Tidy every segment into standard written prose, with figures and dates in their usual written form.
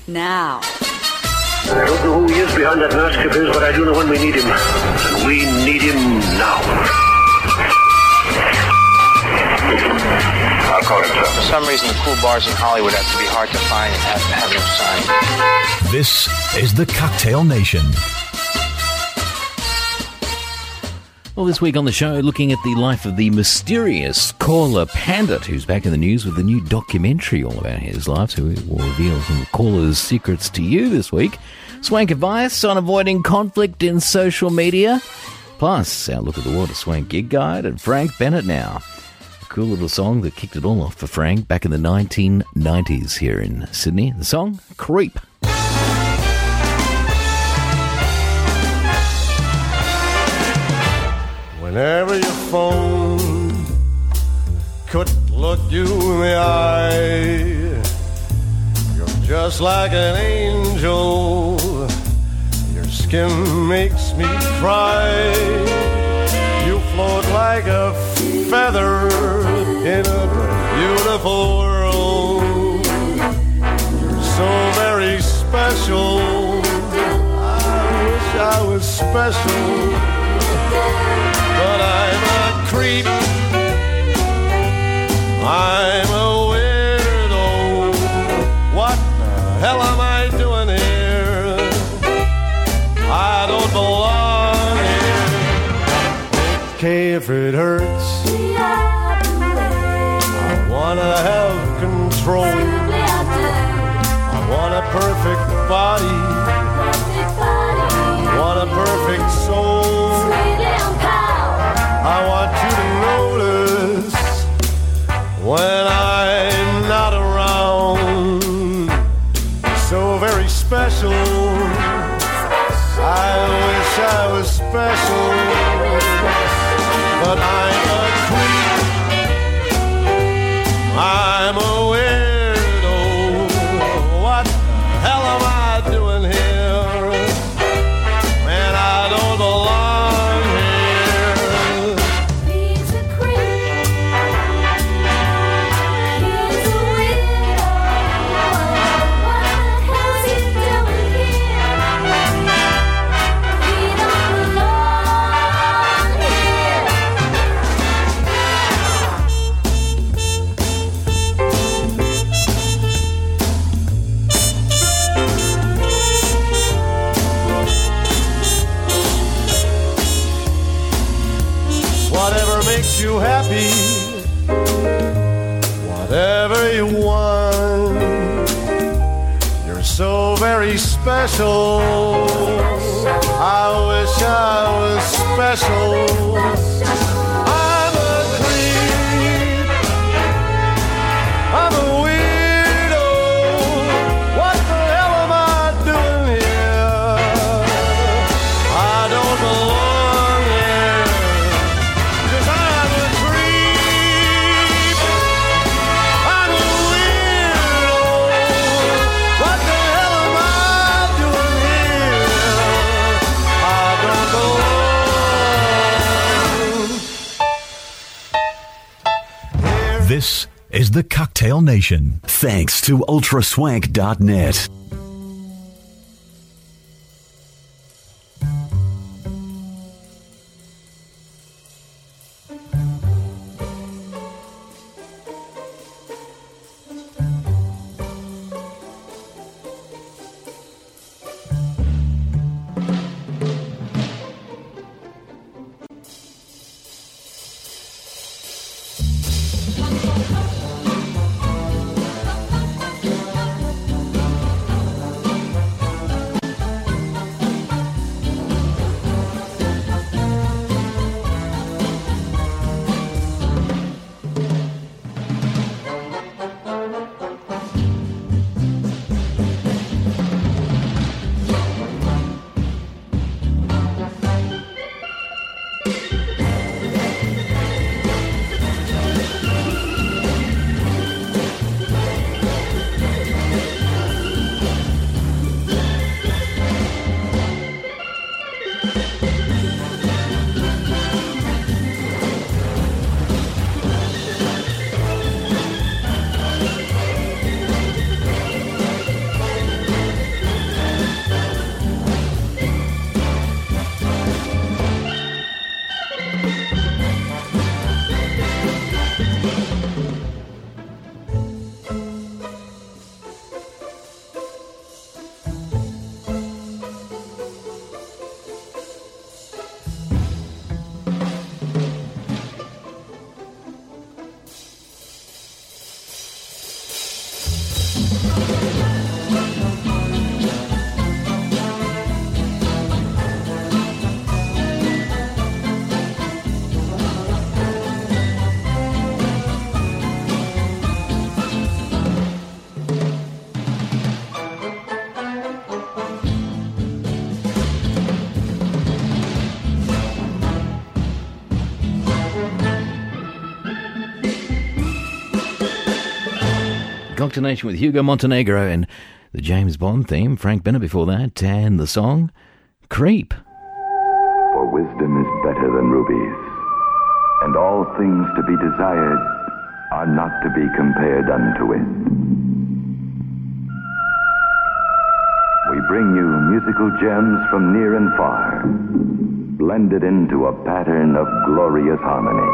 now. I don't know who he is behind that mask of his, but I do know when we need him. And we need him now. I'll call him, sir. For some reason, the cool bars in Hollywood have to be hard to find and have to have no sign. This is the Cocktail Nation. Well, this week on the show, looking at the life of the mysterious Koala Pandit, who's back in the news with a new documentary all about his life, so we will reveal some of Koala's secrets to you this week. Swank advice on avoiding conflict in social media. Plus, our look at the Water Swank gig guide and Frank Bennett now. A cool little song that kicked it all off for Frank back in the 1990s here in Sydney. The song, Creep. Whenever your phone couldn't look you in the eye, you're just like an angel. Your skin makes me cry. You float like a feather in a beautiful world. You're so very special. I wish I was special. But I'm a creep, I'm a weirdo. What the hell am I doing here? I don't belong here. Okay, if it hurts, I wanna have control. I want a perfect body, I want a perfect soul. I want you to notice when I'm not around. So very special. I wish I was special, but I'm a creep. I'm a weirdo. What the hell am I doing here? Man, I don't belong. You happy, whatever you want. You're so very special. I wish I was special. I'm a creep, I'm a weirdo. What the hell am I doing here? I don't belong. This is the Cocktail Nation. Thanks to ultraswank.net. Cocktail Nation with Hugo Montenegro and the James Bond theme, Frank Bennett before that, and the song Creep. For wisdom is better than rubies, and all things to be desired are not to be compared unto it. We bring you musical gems from near and far, blended into a pattern of glorious harmony.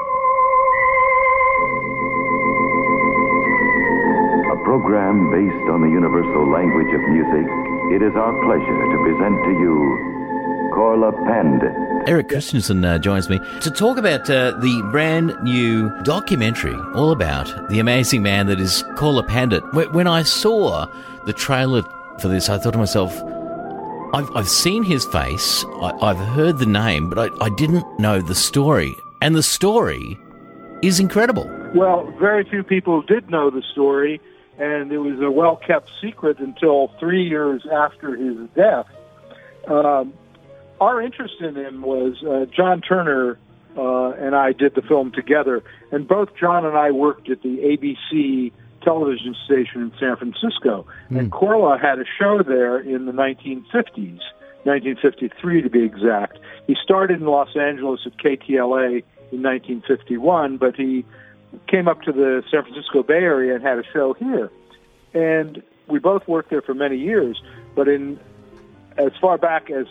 A program based on the universal language of music, it is our pleasure to present to you Korla Pandit. Eric Christensen joins me to talk about the brand new documentary all about the amazing man that is Korla Pandit. When I saw the trailer for this, I thought to myself, I've seen his face, I've heard the name, but I didn't know the story. And the story is incredible. Well, very few people did know the story, and it was a well-kept secret until 3 years after his death. Our interest in him was John Turner and I did the film together, and both John and I worked at the ABC television station in San Francisco. And Korla had a show there in the 1950s, 1953 to be exact. He started in Los Angeles at KTLA in 1951, but he came up to the San Francisco Bay Area and had a show here. And we both worked there for many years, but as far back as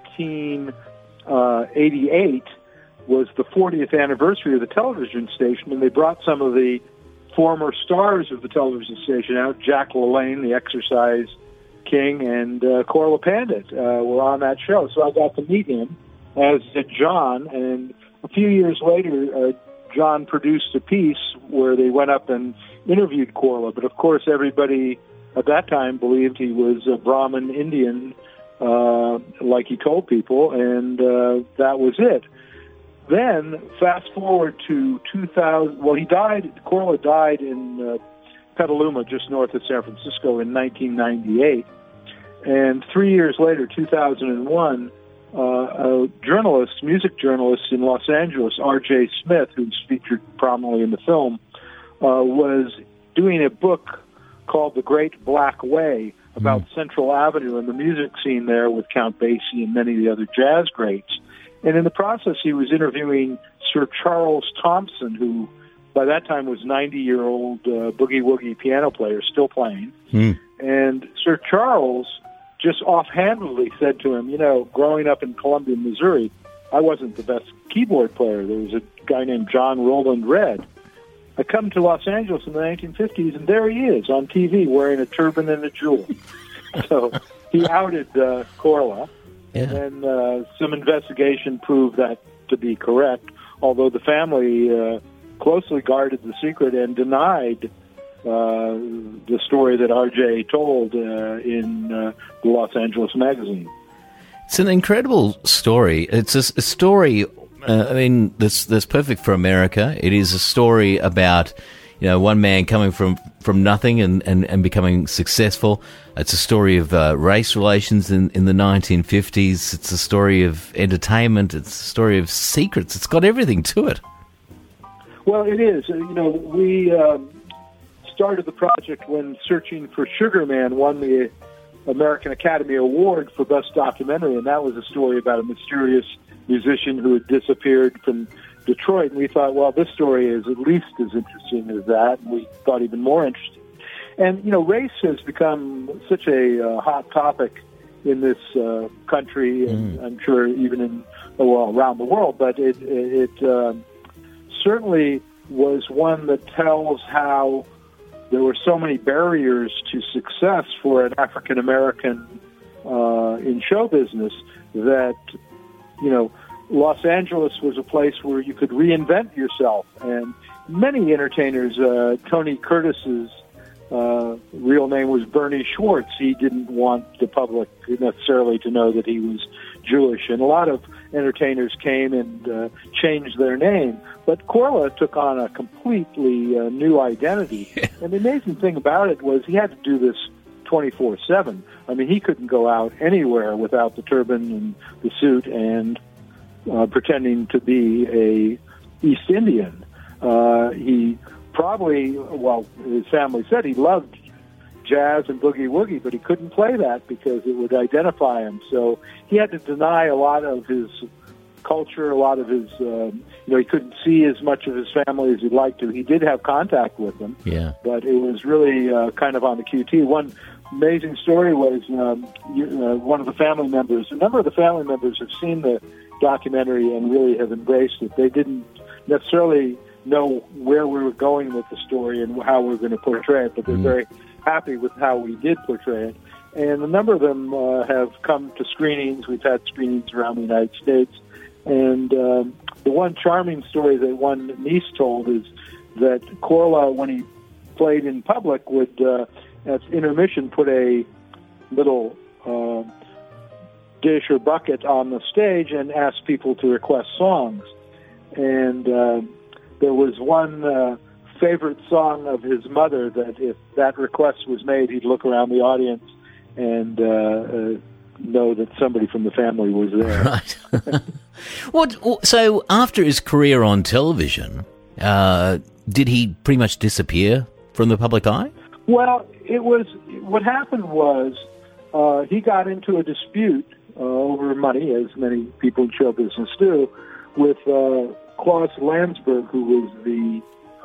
1988 was the 40th anniversary of the television station, and they brought some of the former stars of the television station out. Jack LaLanne, the Exercise King, and Korla Pandit were on that show. So I got to meet him, as did John, and a few years later, John produced a piece where they went up and interviewed Korla, but of course everybody at that time believed he was a Brahmin Indian, like he told people, and that was it. Then, fast forward to 2000, Korla died in Petaluma, just north of San Francisco, in 1998. And 3 years later, 2001, a music journalist in Los Angeles, R.J. Smith, who's featured prominently in the film, was doing a book called The Great Black Way about Central Avenue and the music scene there with Count Basie and many of the other jazz greats. And in the process, he was interviewing Sir Charles Thompson, who by that time was 90-year-old boogie-woogie piano player, still playing. And Sir Charles just offhandedly said to him, growing up in Columbia, Missouri, I wasn't the best keyboard player. There was a guy named John Roland Redd. I come to Los Angeles in the 1950s, and there he is on TV wearing a turban and a jewel. So he outed Korla. Yeah. And some investigation proved that to be correct, although the family closely guarded the secret and denied the story that R.J. told in the Los Angeles Magazine. It's an incredible story. It's a story, that's perfect for America. It is a story about one man coming from nothing and becoming successful. It's a story of race relations in the 1950s. It's a story of entertainment. It's a story of secrets. It's got everything to it. Well, it is. We started the project when Searching for Sugar Man won the American Academy Award for Best Documentary, and that was a story about a mysterious musician who had disappeared from Detroit, and we thought, well, this story is at least as interesting as that, and we thought even more interesting. And, race has become such a hot topic in this country, and I'm sure even around the world, but it certainly was one that tells how there were so many barriers to success for an African American in show business that, Los Angeles was a place where you could reinvent yourself, and many entertainers, Tony Curtis's real name was Bernie Schwartz. He didn't want the public necessarily to know that he was Jewish, and a lot of entertainers came and changed their name. But Korla took on a completely new identity, and the amazing thing about it was he had to do this 24/7. He couldn't go out anywhere without the turban and the suit and pretending to be a East Indian. He probably, well, his family said he loved jazz and boogie-woogie, but he couldn't play that because it would identify him. So he had to deny a lot of his culture, a lot of his, he couldn't see as much of his family as he'd like to. He did have contact with them, but it was really kind of on the QT. One amazing story was one of the family members, a number of the family members have seen the documentary and really have embraced it. They didn't necessarily know where we were going with the story and how we were going to portray it, but they're very happy with how we did portray it. And a number of them have come to screenings. We've had screenings around the United States. And the one charming story that one niece told is that Korla, when he played in public, would, at intermission, put a little dish or bucket on the stage and ask people to request songs. And there was one favorite song of his mother that if that request was made, he'd look around the audience and know that somebody from the family was there. Right. So after his career on television, did he pretty much disappear from the public eye? Well, what happened was he got into a dispute over money, as many people in show business do, with Claus Landsberg, who was the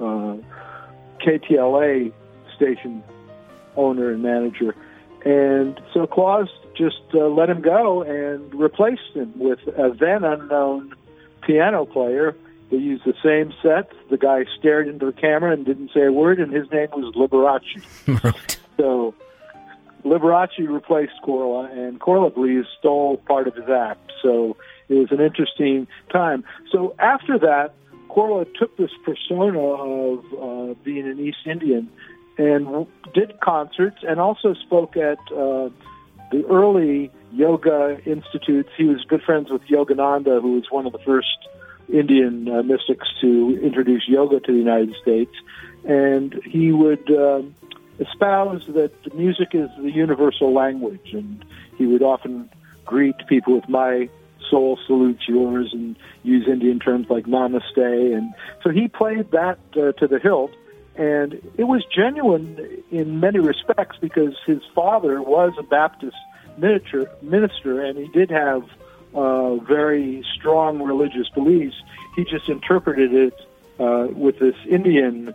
KTLA station owner and manager. And so Claus just let him go and replaced him with a then unknown piano player. They used the same sets. The guy stared into the camera and didn't say a word, and his name was Liberace. Right. So Liberace replaced Korla, and Korla believes stole part of his act. So it was an interesting time. So after that, Korla took this persona of being an East Indian and did concerts and also spoke at the early yoga institutes. He was good friends with Yogananda, who was one of the first Indian mystics to introduce yoga to the United States. And he would espouse that music is the universal language, and he would often greet people with "my soul salutes yours" and use Indian terms like namaste. And so he played that to the hilt. And it was genuine in many respects because his father was a Baptist minister, and he did have very strong religious beliefs. He just interpreted it with this Indian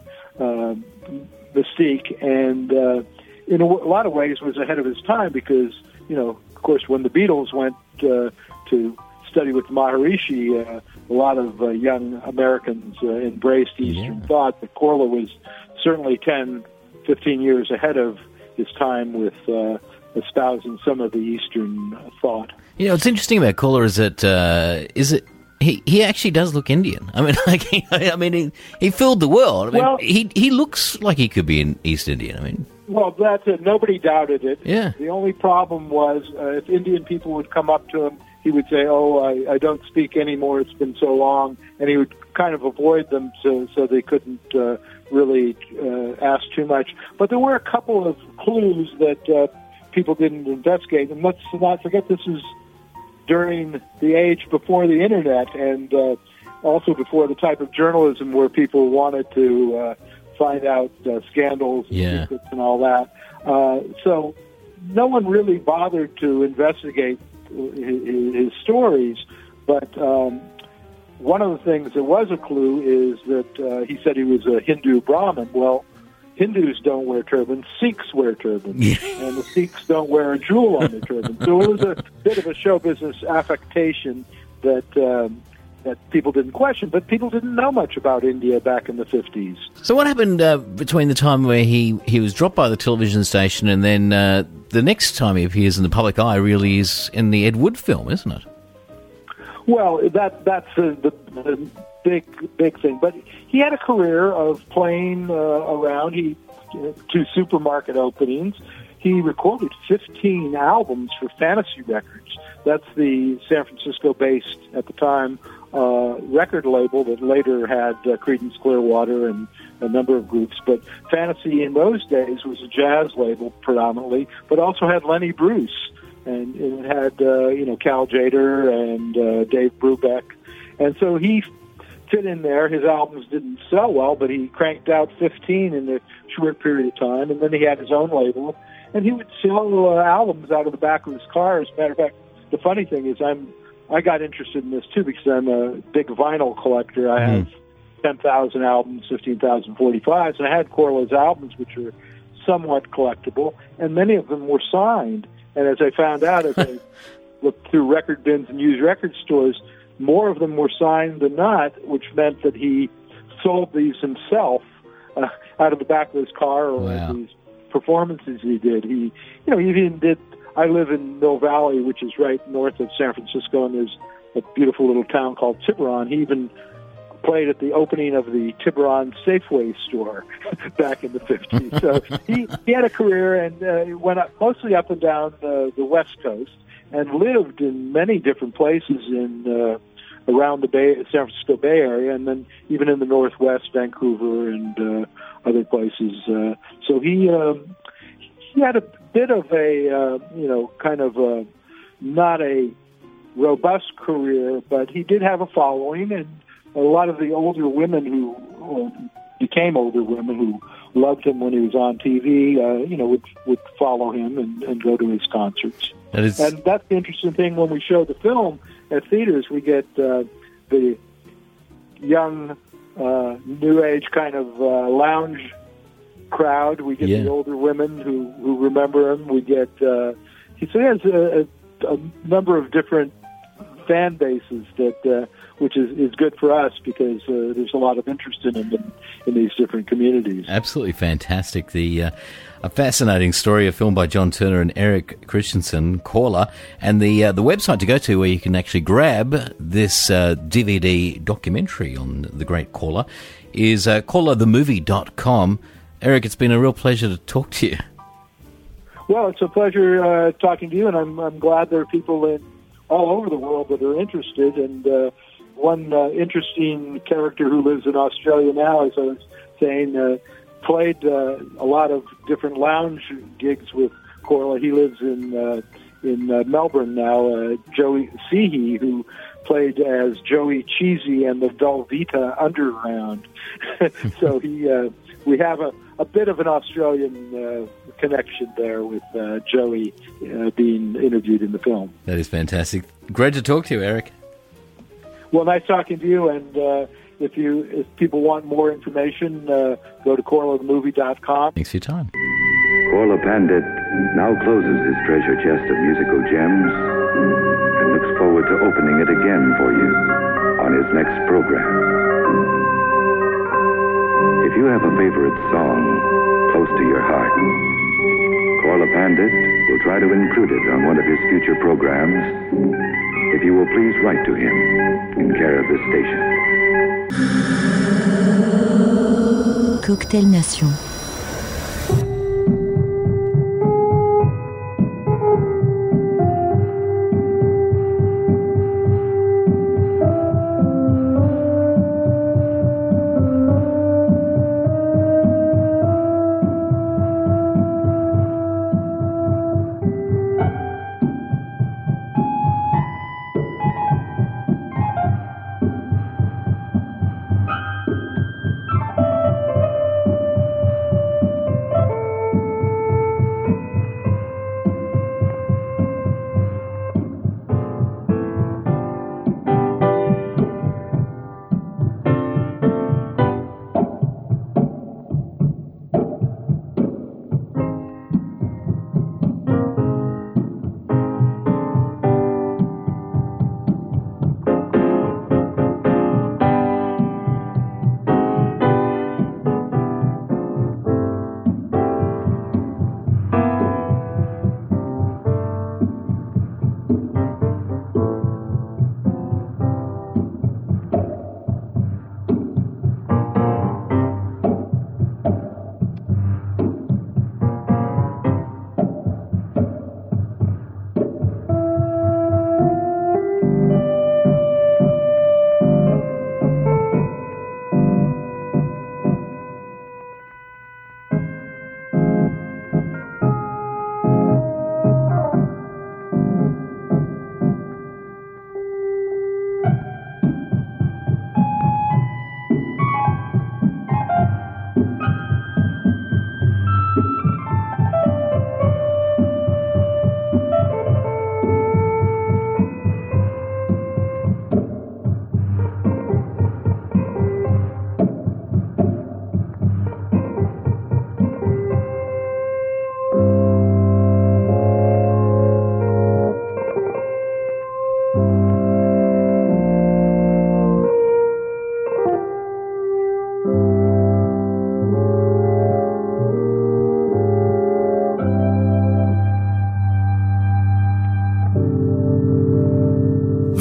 mystique, and in a lot of ways was ahead of his time because, of course, when the Beatles went to study with Maharishi, a lot of young Americans embraced Eastern thought, but Korla was certainly 10, 15 years ahead of his time with espousing some of the Eastern thought. What's interesting about Korla is that he actually does look Indian. I mean, he filled the world. He looks like he could be an East Indian. Well, that's it. Nobody doubted it. Yeah. The only problem was if Indian people would come up to him, he would say, I don't speak anymore, it's been so long, and he would kind of avoid them so they couldn't really ask too much. But there were a couple of clues that people didn't investigate, and let's not forget this is during the age before the Internet and also before the type of journalism where people wanted to find out scandals and secrets and all that. So no one really bothered to investigate his stories, but one of the things that was a clue is that he said he was a Hindu Brahmin. Well, Hindus don't wear turbans, Sikhs wear turbans, and the Sikhs don't wear a jewel on their turban. So it was a bit of a show business affectation that people didn't question, but people didn't know much about India back in the 50s. So what happened between the time where he was dropped by the television station and then the next time he appears in the public eye really is in the Ed Wood film, isn't it? Well, that's the big thing. But he had a career of playing around. To supermarket openings. He recorded 15 albums for Fantasy Records. That's the San Francisco-based, at the time, record label that later had Creedence Clearwater and a number of groups. But Fantasy in those days was a jazz label predominantly, but also had Lenny Bruce. And it had, Cal Tjader and Dave Brubeck. And so he fit in there. His albums didn't sell well, but he cranked out 15 in a short period of time, and then he had his own label, and he would sell albums out of the back of his car. As a matter of fact, the funny thing is I got interested in this too because I'm a big vinyl collector. I have 10,000 albums, 15,000 45s, and I had Korla's albums, which are somewhat collectible, and many of them were signed. And as I found out, as I looked through record bins and used record stores, more of them were signed than not, which meant that he sold these himself out of the back of his car or these performances he did. He even did. I live in Mill Valley, which is right north of San Francisco, and there's a beautiful little town called Tiburon. He even played at the opening of the Tiburon Safeway store back in the 50s. So he had a career and went mostly up and down the West Coast and lived in many different places in around the San Francisco Bay Area, and then even in the Northwest, Vancouver and other places. So he had a bit of a kind of not a robust career, but he did have a following, and a lot of the older women who became older women who loved him when he was on TV, would follow him and go to his concerts. And that's the interesting thing when we show the film at theaters. We get the young, new age kind of lounge crowd. We get the older women who remember him. We get he has a number of different fan bases that which is good for us because there's a lot of interest in him in these different communities. Absolutely fantastic. A fascinating story, a film by John Turner and Eric Christensen, Korla, and the website to go to where you can actually grab this DVD documentary on the great Korla is KorlaTheMovie.com. Eric, it's been a real pleasure to talk to you. Well, it's a pleasure talking to you, and I'm glad there are people all over the world that are interested. And one interesting character who lives in Australia now, as I was saying, played a lot of different lounge gigs with Korla. He lives in Melbourne now. Joey Seehey, who played as Joey Cheesy and the Velveeta Underground. So we have a bit of an Australian connection there with Joey being interviewed in the film. That is fantastic. Great to talk to you, Eric. Well, nice talking to you. And if people want more information, go to KorlaTheMovie.com. Thanks for your time. Korla Pandit now closes his treasure chest of musical gems and looks forward to opening it again for you on his next program. If you have a favorite song close to your heart, Korla Pandit will try to include it on one of his future programs if you will please write to him in care of this station. Cocktail Nation.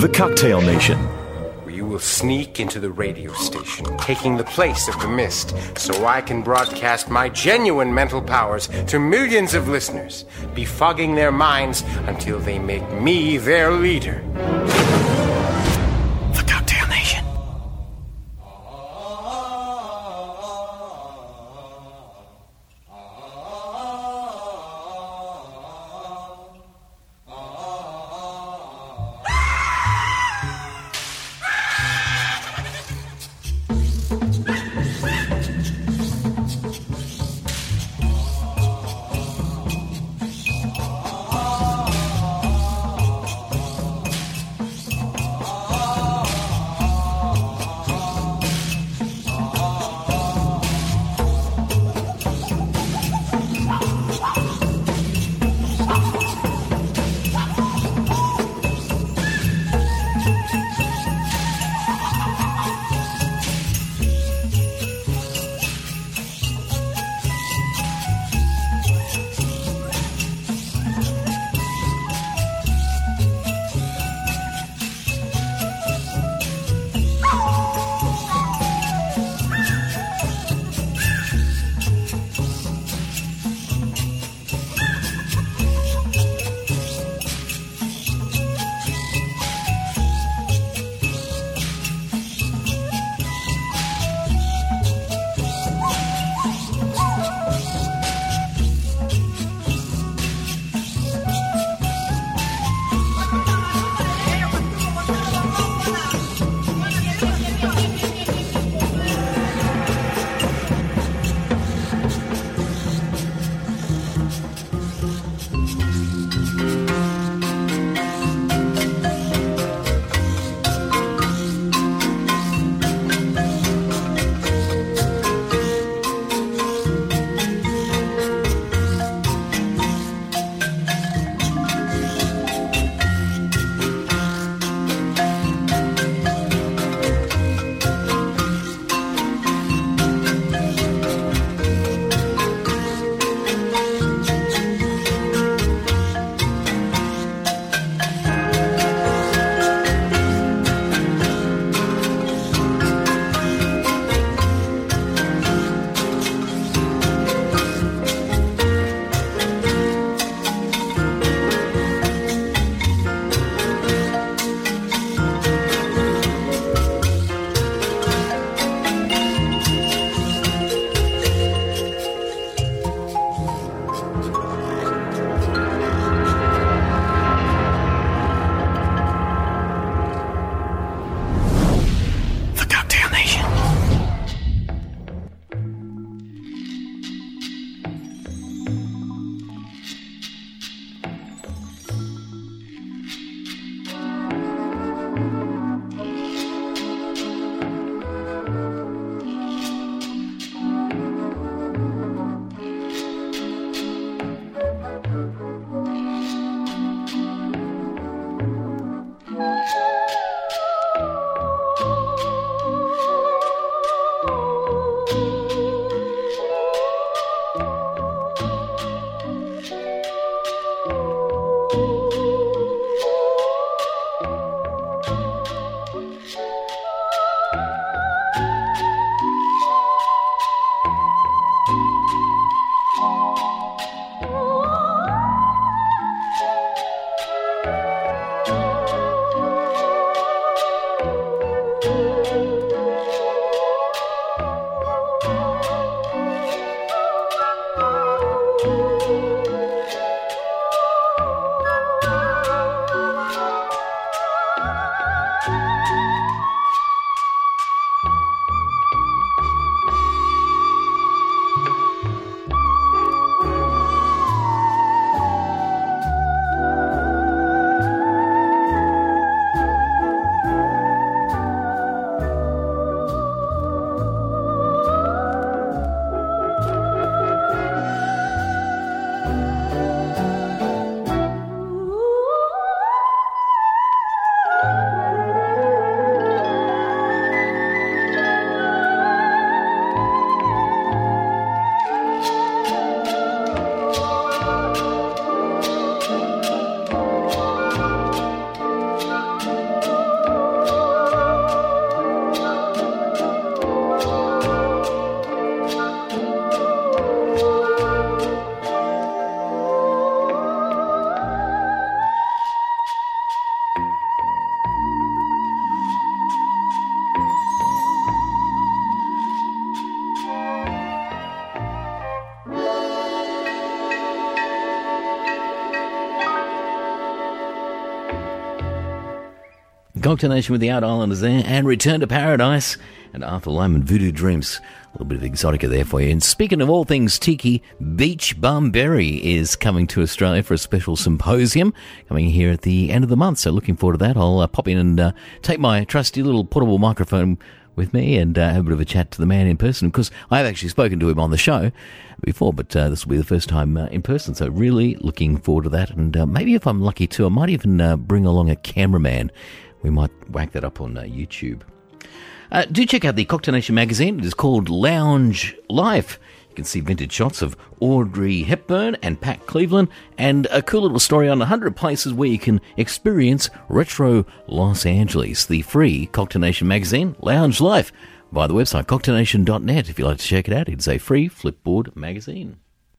The Cocktail Nation. You will sneak into the radio station, taking the place of the mist, so I can broadcast my genuine mental powers to millions of listeners, befogging their minds until they make me their leader. The Cocktail Nation. Cocktail Nation with the Out Islanders there, and Return to Paradise, and Arthur Lyman, Voodoo Dreams. A little bit of exotica there for you. And speaking of all things tiki, Beach Bum Berry is coming to Australia for a special symposium coming here at the end of the month. So looking forward to that. I'll pop in and take my trusty little portable microphone with me and have a bit of a chat to the man in person, because I've actually spoken to him on the show before, but this will be the first time in person, so really looking forward to that. And maybe if I'm lucky too, I might even bring along a cameraman. We might whack that up on YouTube. Do check out the Cocktail Nation magazine. It is called Lounge Life. You can see vintage shots of Audrey Hepburn and Pat Cleveland, and a cool little story on 100 places where you can experience retro Los Angeles. The free Cocktail Nation magazine, Lounge Life, via the website cocktailnation.net. If you'd like to check it out, it's a free Flipboard magazine.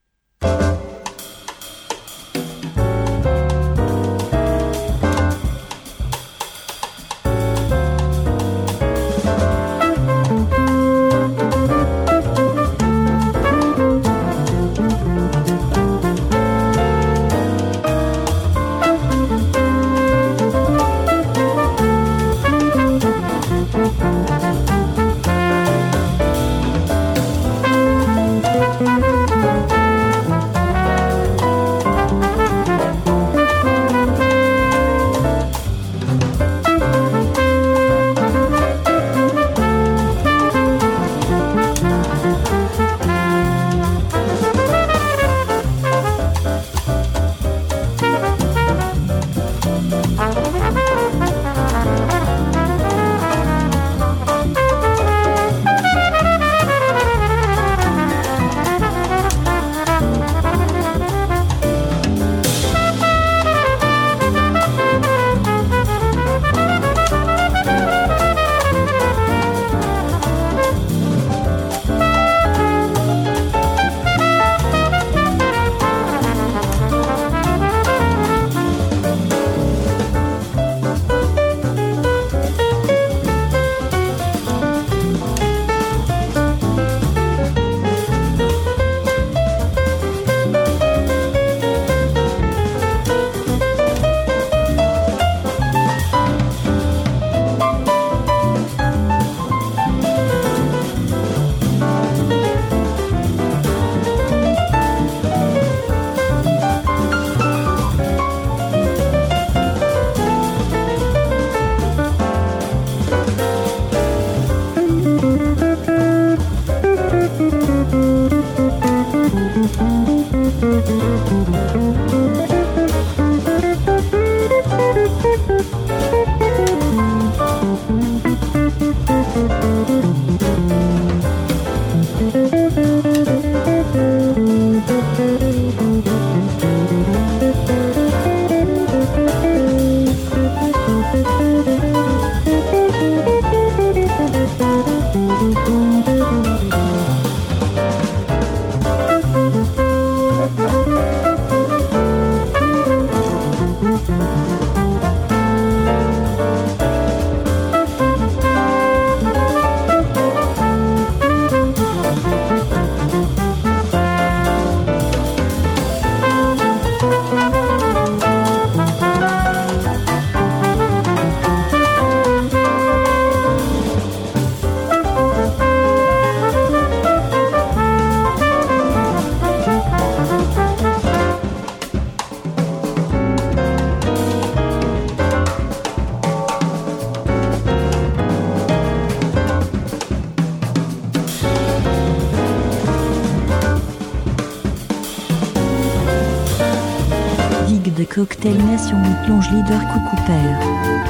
de Cocktail Nation plonge leader Coucou Père.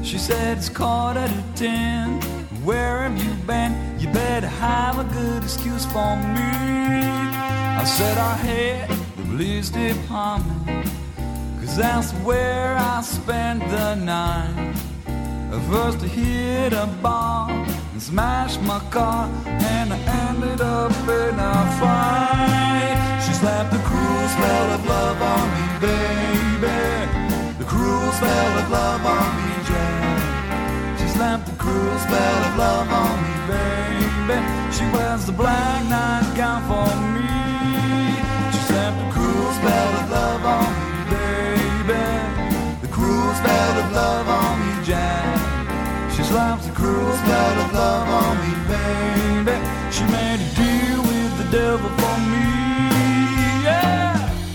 She said it's 9:45. Where have you been? You better have a good excuse for me. I said I hate the police department, 'cause that's where I spent the night. First I hit a bar and smashed my car, and I ended up in a fight. She slapped the cruel spell of love on me, baby. The cruel spell of love on me, Jack. She slapped the cruel spell of love on me, baby. She wears the black nightgown for me. She slapped the cruel spell of love on me, baby. The cruel spell of love on me, Jack. She slaps the cruel spell of love on me, baby. She made a deal with the devil for me, yeah.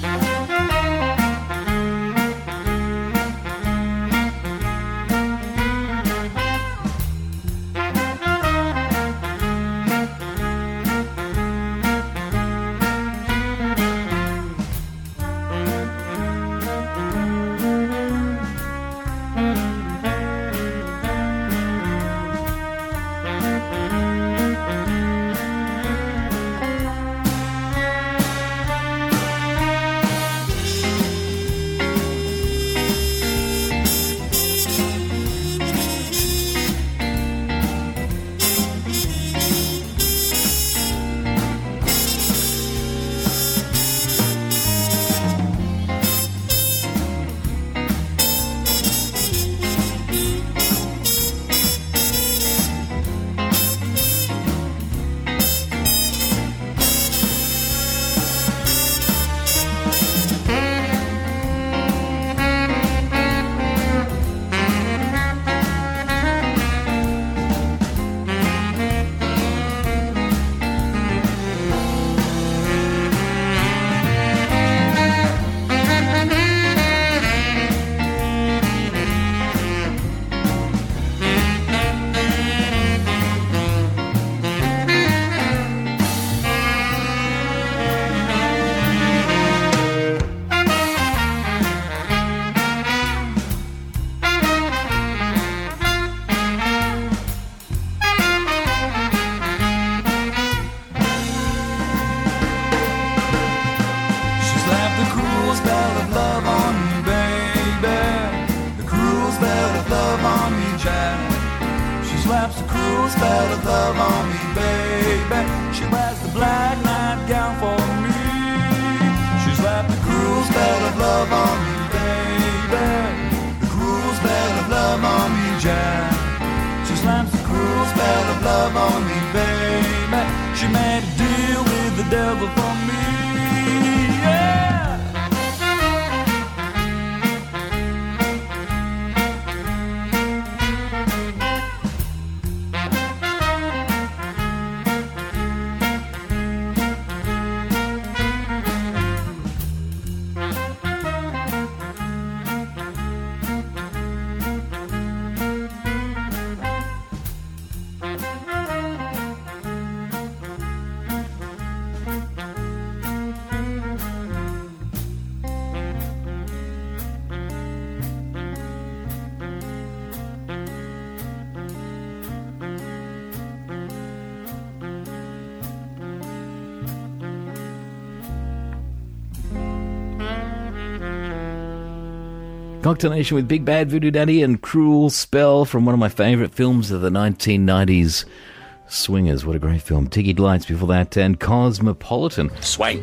Cocktail Nation with Big Bad Voodoo Daddy and Cruel Spell from one of my favourite films of the 1990s, Swingers. What a great film. Tiggy Lights before that, and Cosmopolitan. Swank.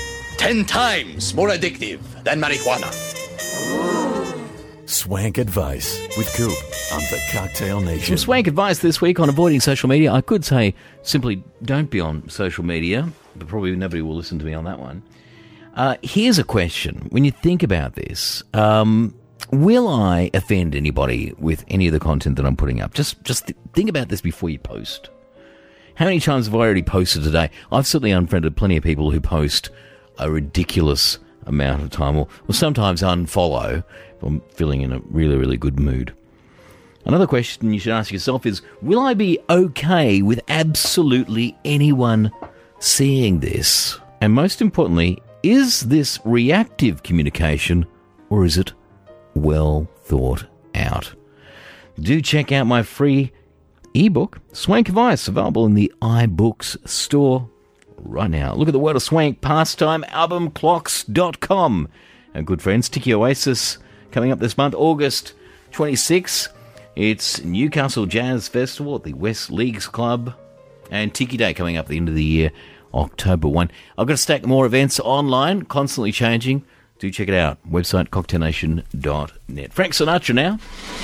10 times more addictive than marijuana. Swank Advice with Coop on the Cocktail Nation. Some swank advice this week on avoiding social media. I could say simply don't be on social media, but probably nobody will listen to me on that one. Here's a question. When you think about this, will I offend anybody with any of the content that I'm putting up? Just think about this before you post. How many times have I already posted today? I've certainly unfriended plenty of people who post a ridiculous amount of time, or sometimes unfollow if I'm feeling in a really, really good mood. Another question you should ask yourself is, will I be okay with absolutely anyone seeing this? And most importantly, is this reactive communication or is it well thought out? do check out my free ebook, Swank of Ice, available in the iBooks store right now. Look at the World of Swank, pastimealbumclocks.com. Our good friends, Tiki Oasis, coming up this month, August 26th. It's Newcastle Jazz Festival at the West Leagues Club. And Tiki Day coming up at the end of the year, October 1. I've got a stack more events online, constantly changing. Do check it out. Website, cocktailnation.net. Frank Sinatra now.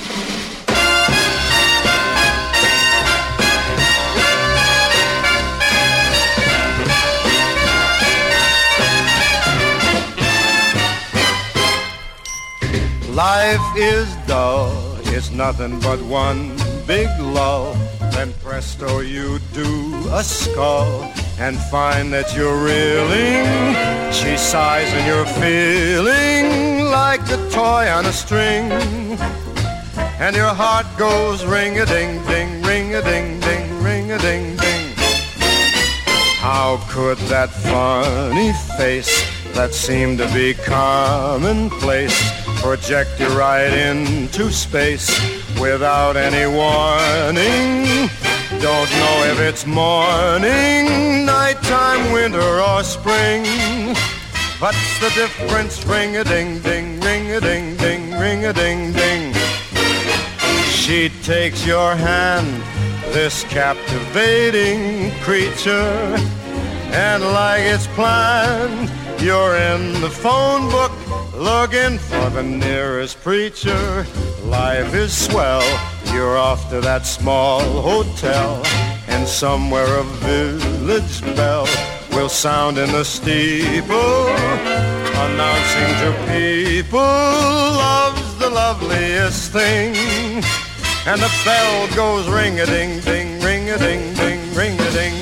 Life is dull, it's nothing but one big lull. Then presto, you do a skull and find that you're reeling. She sighs and you're feeling like a toy on a string. And your heart goes ring-a-ding-ding, ring-a-ding-ding, ring-a-ding-ding. How could that funny face that seemed to be commonplace project you right into space without any warning? Don't know if it's morning, nighttime, winter, or spring. What's the difference? Ring-a-ding-ding, ring-a-ding-ding, ring-a-ding-ding. She takes your hand, this captivating creature, and like it's planned, you're in the phone book looking for the nearest preacher. Life is swell, you're off to that small hotel, and somewhere a village bell will sound in the steeple, announcing to people, love's the loveliest thing. And the bell goes ring-a-ding-ding, ring-a-ding-ding, ring-a-ding-ding.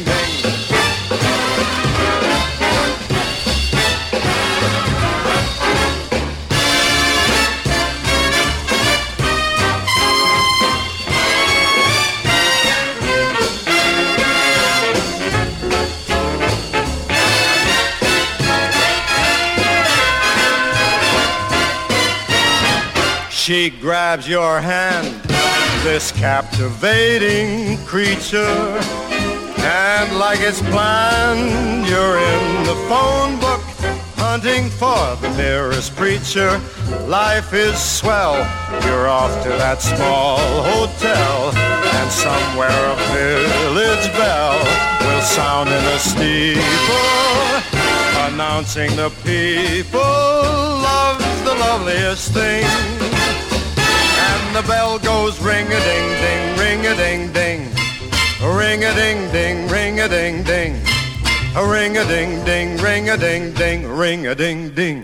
She grabs your hand, this captivating creature, and like it's planned, you're in the phone book hunting for the nearest preacher. Life is swell, you're off to that small hotel, and somewhere a village bell will sound in a steeple, announcing the people, love's the loveliest thing. And the bell goes ring-a-ding-ding, ring-a-ding-ding, ring-a-ding-ding, ring-a-ding-ding, ring-a-ding-ding, ring-a-ding-ding, ring-a-ding-ding.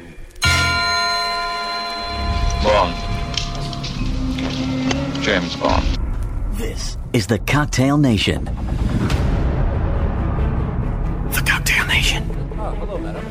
Bond. James Bond. This is the Cocktail Nation. The Cocktail Nation. Oh, hello, madam.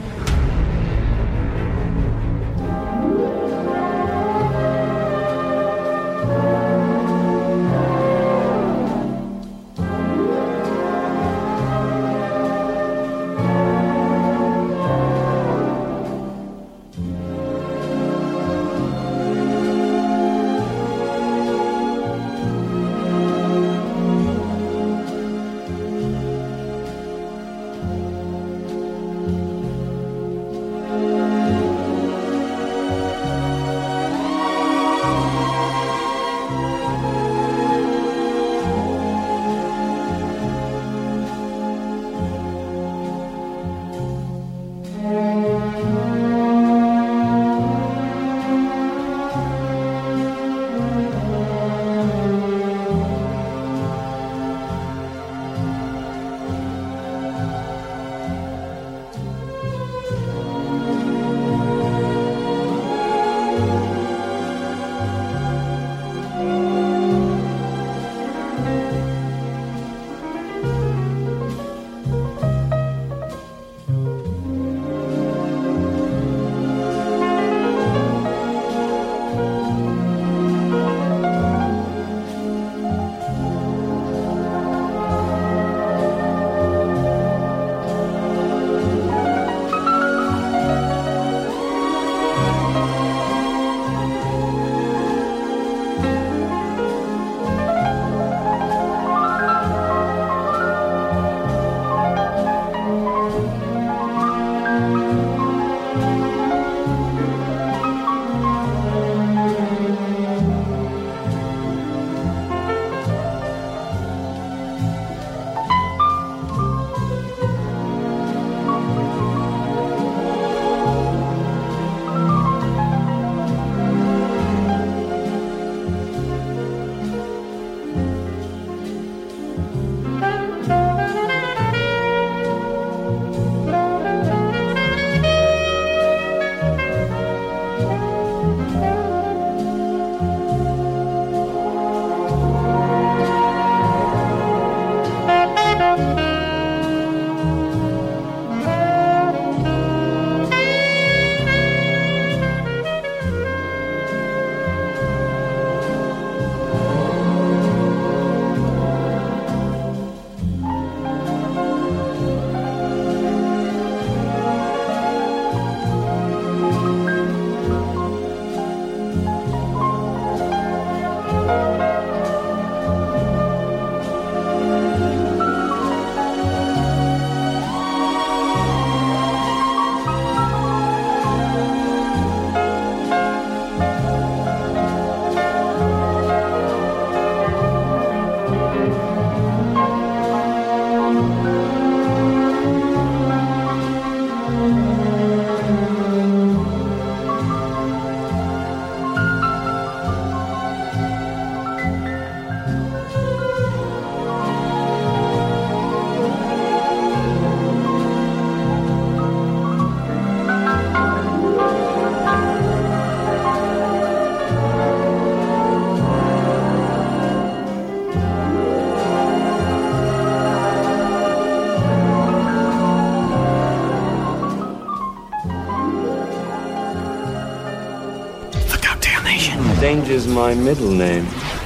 my middle name.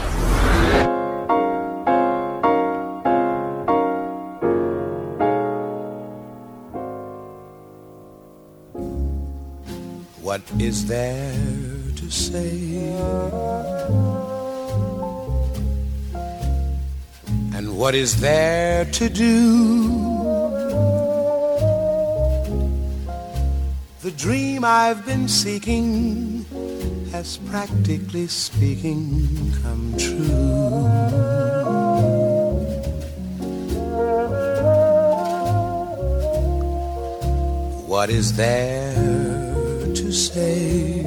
What is there to say? And what is there to do? The dream I've been seeking has, practically speaking, come true. What is there to say?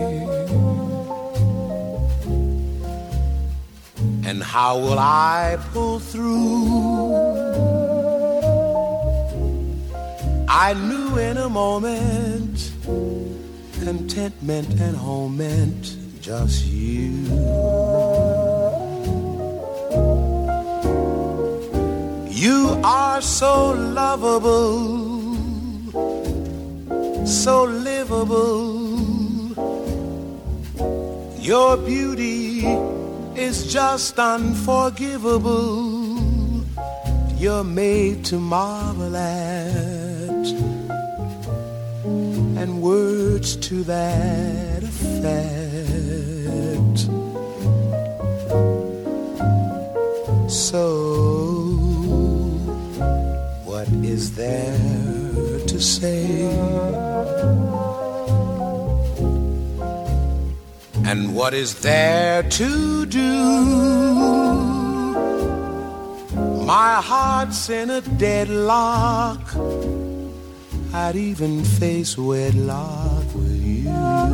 And how will I pull through? I knew in a moment contentment and home meant just you. You are so lovable, so livable. Your beauty is just unforgivable. You're made to marvel at, and words to that effect. So, what is there to say? And what is there to do? My heart's in a deadlock. I'd even face wedlock with you.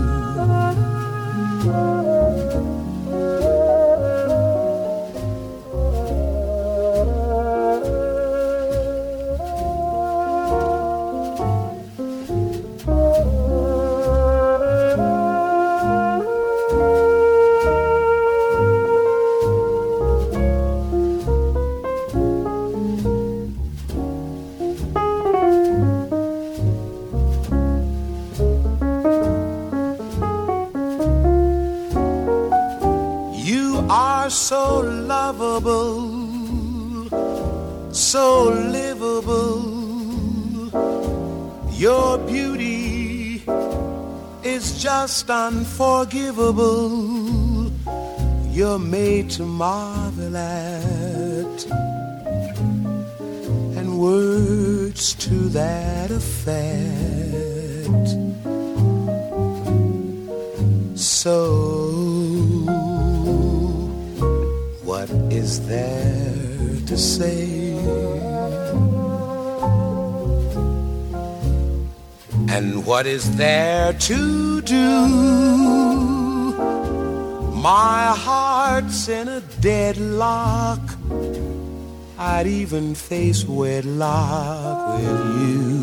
So lovable, so livable. Your beauty is just unforgivable. You're made to marvel at, and words to that effect. So, what is there to say? And what is there to do? My heart's in a deadlock. I'd even face wedlock with you.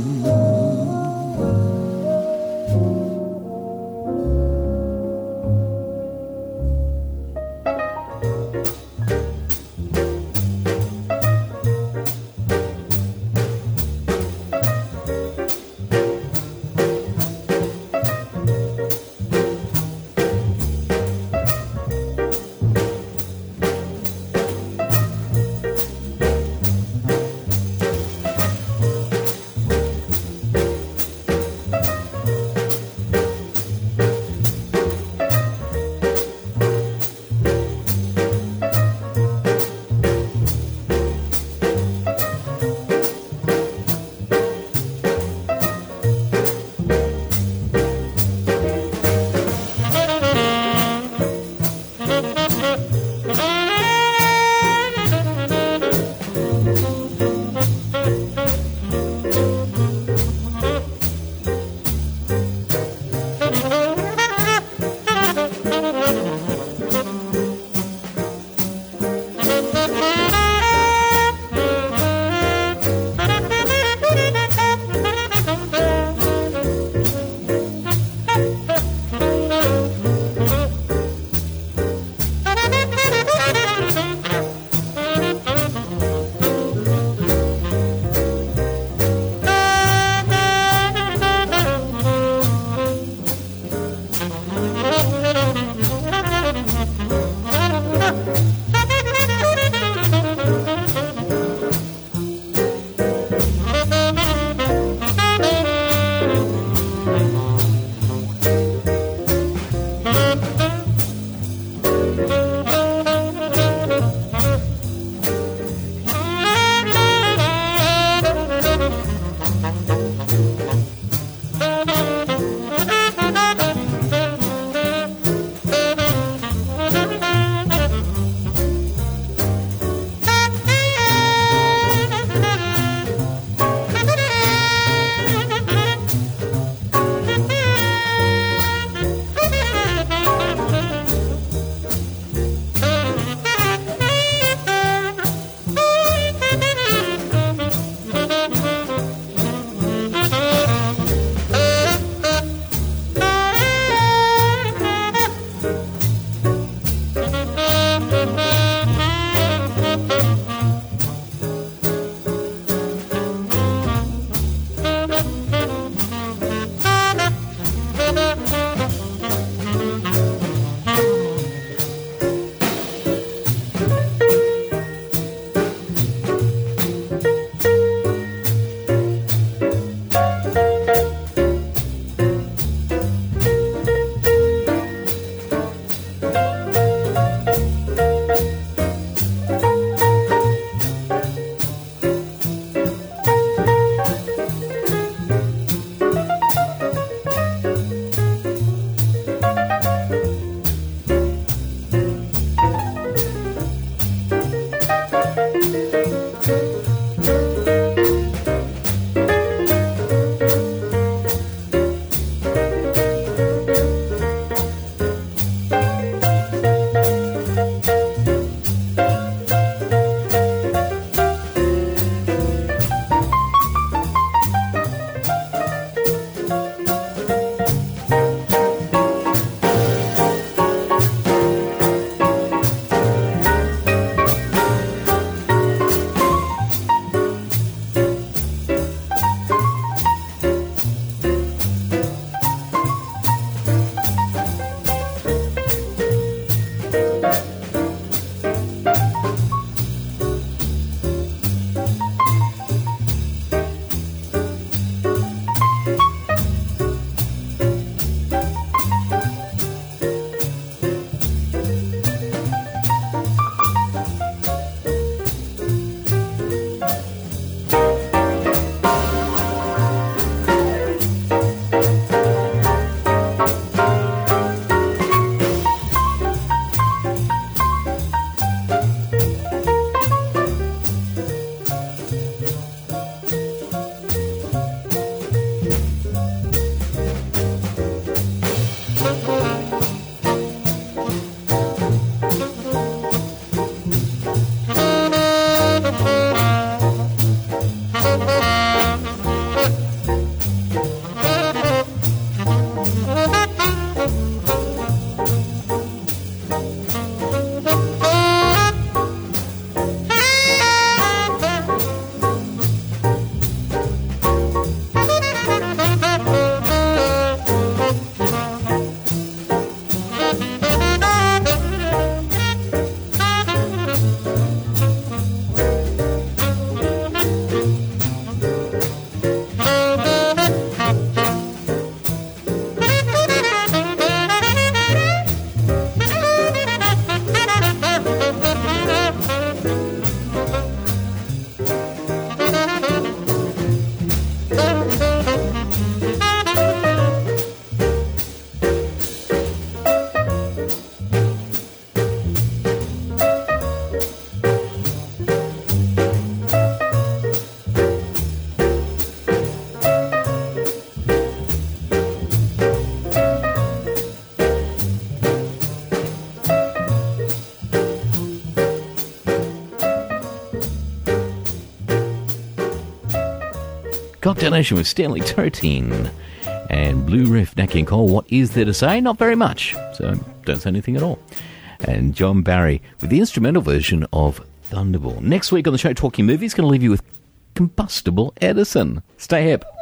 Cocktail Nation with Stanley Totin and Blue Riff, Nat King Cole. What is there to say? Not very much. So don't say anything at all. And John Barry with the instrumental version of Thunderball. Next week on the show, Talking Movies, going to leave you with Combustible Edison. Stay hip.